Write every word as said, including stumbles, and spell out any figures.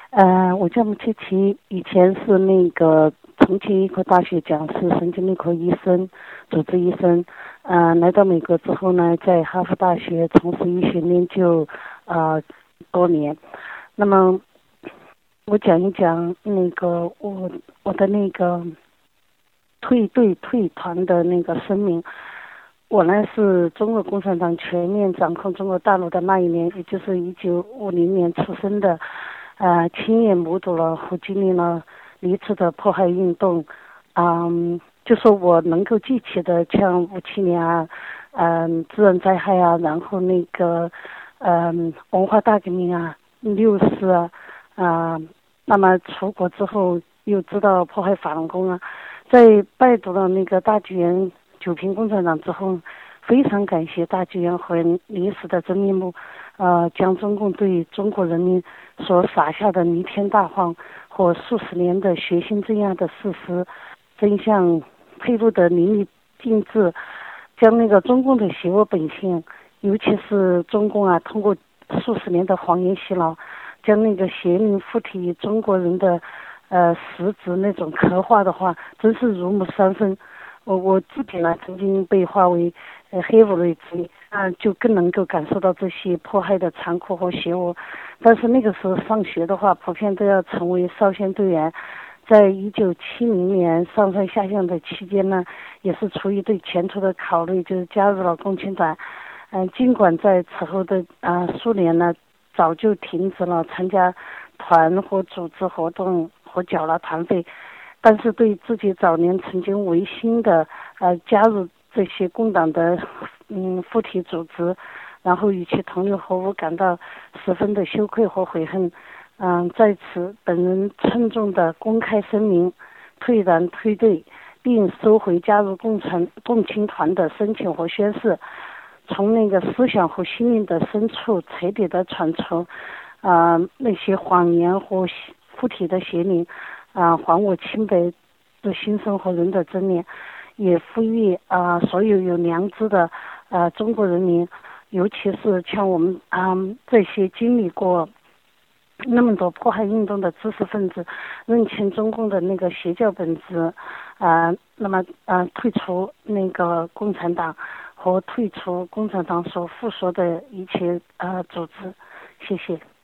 呃，我叫穆琪琪，以前是那个重庆医科大学讲师、神经内科医生、主治医生。呃，来到美国之后呢，在哈佛大学从事医学研究呃多年。那么我讲一讲那个我我的那个退队退团的那个声明。我呢是中国共产党全面掌控中国大陆的那一年，也就是一九五零年出生的，呃，亲眼目睹了和经历了历次的迫害运动。嗯，就说我能够记起的，像五七年啊，嗯，自然灾害啊，然后那个，嗯，文化大革命啊，六四啊，啊、那么出国之后又知道迫害法轮功啊，在拜读了那个大纪元九评共产党之后，非常感谢大纪元和历史的真面目，呃，将中共对中国人民所撒下的弥天大谎和数十年的血腥镇压的事实真相披露得淋漓尽致，将那个中共的邪恶本性，尤其是中共啊，通过数十年的谎言洗脑，将那个邪灵附体中国人的呃实质那种刻画的话，真是入木三分。我我自己呢，曾经被划为呃黑五类之一，啊、呃，就更能够感受到这些迫害的残酷和邪恶。但是那个时候上学的话，普遍都要成为少先队员。在一九七零年上山下乡的期间呢，也是出于对前途的考虑，就是加入了共青团。嗯、呃，尽管在此后的啊、呃、数年呢，早就停止了参加团和组织活动和缴了团费。但是对自己早年曾经违心的呃加入这些共党的嗯附体组织，然后与其同流合污，感到十分的羞愧和悔恨。嗯、呃，在此本人郑重的公开声明，退然退队，并收回加入共产共青团的申请和宣誓，从那个思想和心灵的深处彻底的铲除啊、呃、那些谎言和附体的邪灵。啊、呃，还我清白的心声和人的真脸，也呼吁啊、呃、所有有良知的呃中国人民，尤其是像我们啊、呃、这些经历过那么多迫害运动的知识分子，认清中共的那个邪教本质，啊、呃，那么呃退出那个共产党和退出共产党所附属的一切呃组织。谢谢。